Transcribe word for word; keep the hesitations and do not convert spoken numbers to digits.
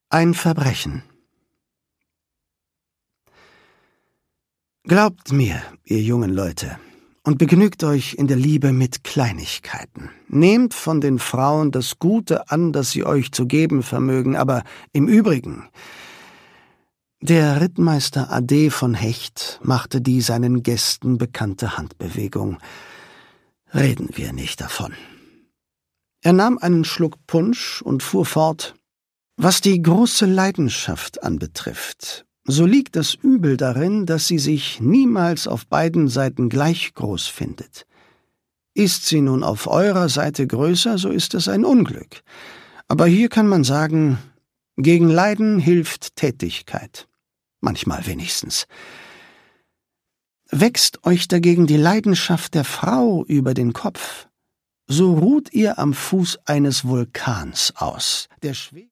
Ein Verbrechen. Glaubt mir, ihr jungen Leute, und begnügt euch in der Liebe mit Kleinigkeiten. Nehmt von den Frauen das Gute an, das sie euch zu geben vermögen, aber im Übrigen: Der Rittmeister Ade von Hecht machte die seinen Gästen bekannte Handbewegung. Reden wir nicht davon. Er nahm einen Schluck Punsch und fuhr fort: Was die große Leidenschaft anbetrifft, so liegt das Übel darin, dass sie sich niemals auf beiden Seiten gleich groß findet. Ist sie nun auf eurer Seite größer, so ist es ein Unglück. Aber hier kann man sagen, gegen Leiden hilft Tätigkeit. Manchmal wenigstens. Wächst euch dagegen die Leidenschaft der Frau über den Kopf, so ruht ihr am Fuß eines Vulkans aus, der schwebt